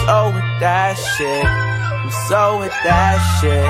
so with that shit. I'm so with that shit.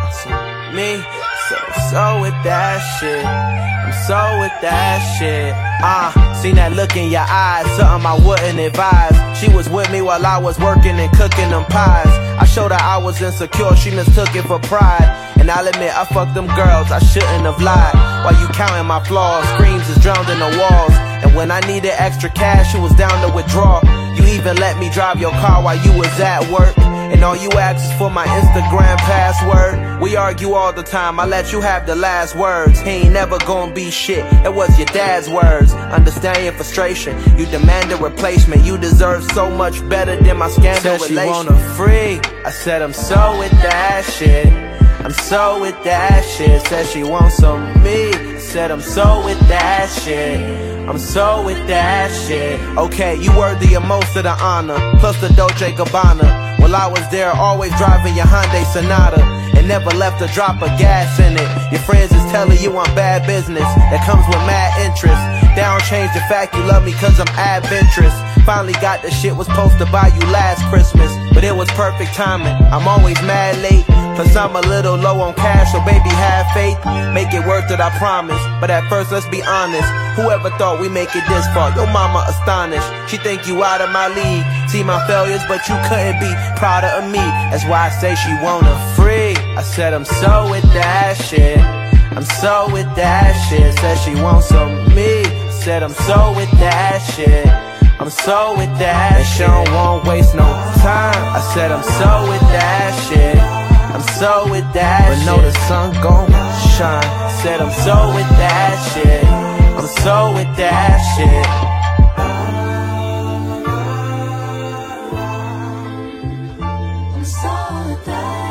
Me, so with that shit. I'm so with that shit. Seen that look in your eyes, something I wouldn't advise. She was with me while I was working and cooking them pies. I showed her I was insecure, she mistook it for pride. And I'll admit I fucked them girls, I shouldn't have lied. While you counting my flaws, screams is drowned in the walls. And when I needed extra cash, you was down to withdraw. You even let me drive your car while you was at work. And all you ask is for my Instagram password. We argue all the time, I let you have the last words. He ain't never gonna be shit, it was your dad's words. Understand your frustration, you demand a replacement. You deserve so much better than my scandal relation. Said she want a freak, I said I'm so with that shit. I'm so with that shit. Said she wants some me, said I'm so with that shit. I'm so with that shit. Okay, you worthy of most of the honor, plus the Dolce Gabbana. While I was there, always driving your Hyundai Sonata, and never left a drop of gas in it. Your friends is telling you I'm bad business, that comes with mad interest. That don't change the fact you love me cause I'm adventurous. Finally got the shit was supposed to buy you last Christmas, but it was perfect timing. I'm always mad late, plus I'm a little low on cash, so baby have faith. Make it worth it, I promise. But at first, let's be honest, whoever thought we make it this far? Your mama astonished, she think you out of my league. See my failures, but you couldn't be prouder of me. That's why I say she want a freak. I said I'm so with that shit. I'm so with that shit. Said she wants some me. Said I'm so with that shit. I'm so with that and shit. She don't won't waste no time. I said I'm so with that shit. I'm so with that but shit. But know the sun gon' shine. Said I'm so with that shit. I'm so with that shit. I'm so with that.